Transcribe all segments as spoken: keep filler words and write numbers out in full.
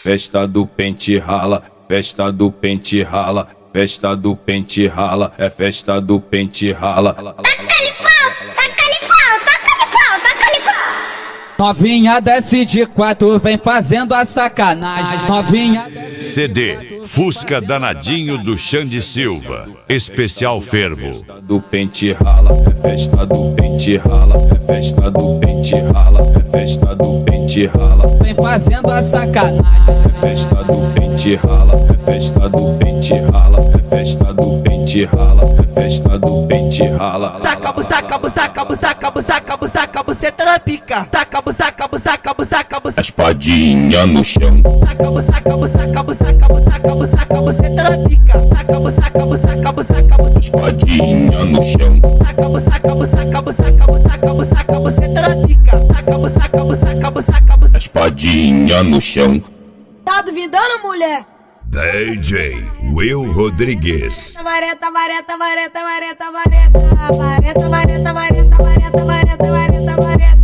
Festa do pente rala, festa do pente rala, festa do pente rala, é festa do pente rala. Taca-lhe pau, taca-lhe pau, taca-lhe pau, taca-lhe pau. Novinha desce de quatro, vem fazendo a sacanagem. Novinha C D Fusca Danadinho do Xande Silva, especial fervo. Festa do pente rala, é festa do pente rala, é festa do pente rala, é festa do pente rala. vem fazendo a sacanagem. É festa do pente rala, é festa do pente rala, é festa do pente rala, é festa do pente rala. Taca, busaca, busaca, busaca, busaca, busaca, buceta na pica. Taca, busaca, busaca, busaca, busaca. Espadinha no chão. Taca, busaca, busaca, busaca, busaca, busaca, buceta na pica. Taca, busaca, busaca, busaca, busaca. Espadinha no chão. Taca, busaca, busaca, busaca, busaca, busaca, buceta na pica. Taca, busaca, busaca, busaca, busaca. Espadinha no chão. Tá duvidando, mulher? D J Will Rodrigues. Vareta, vareta, vareta, vareta, vareta, vareta, vareta, vareta, vareta, vareta, vareta, vareta,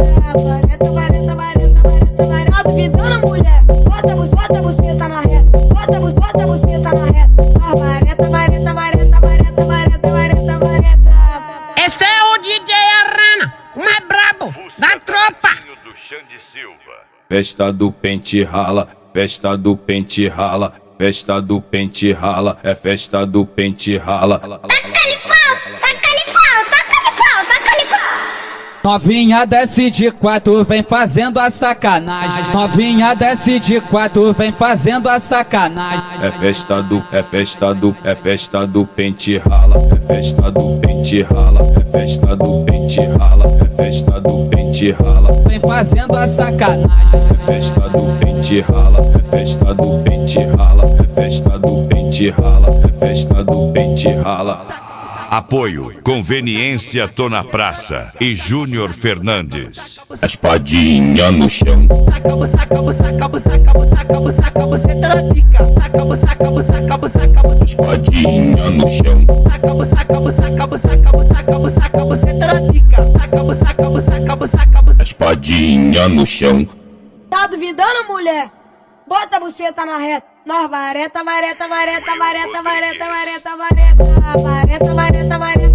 vareta, vareta, vareta, vareta. Tá duvidando, mulher? Bota a bus, bota a buceta na reta, bota a bus, bota a buceta na reta. Vareta, vareta, vareta, vareta, vareta, vareta, vareta. Esse é o D J Arana, o mais brabo da tropa. Do Xande Silva. Festa do pente rala, festa do pente rala, festa do pente rala, é festa do pente rala. Taca-lhe pau, taca-lhe pau, taca-lhe pau, taca-lhe pau. Novinha desce de quatro, vem fazendo a sacanagem. Novinha desce de quatro, vem fazendo a sacanagem. É festa do, é festa do, é festa do pente rala, é festa do pente rala, é festa do pente rala, é festa do pente rala. Vem fazendo a sacanagem. É festa do pente rala, é festa do pente rala, é festa do pente rala, é festa do pente rala. Apoio Conveniência Tô na Praça e Júnior Fernandes. Espadinha no chão. Taca, busaca, busaca, busaca, busaca, busaca, buceta na pica. Taca, busaca, busaca, busaca, busaca. Espadinha no chão. Taca, busaca, busaca, busaca, busaca, busaca, buceta na pica. Taca, busaca, busaca, busaca, busaca. Espadinha no chão. Tá duvidando, mulher? Bota a buceta na reta. Nós vareta, vareta, vareta, vareta, vareta, vareta, vareta, vareta, vareta, vareta.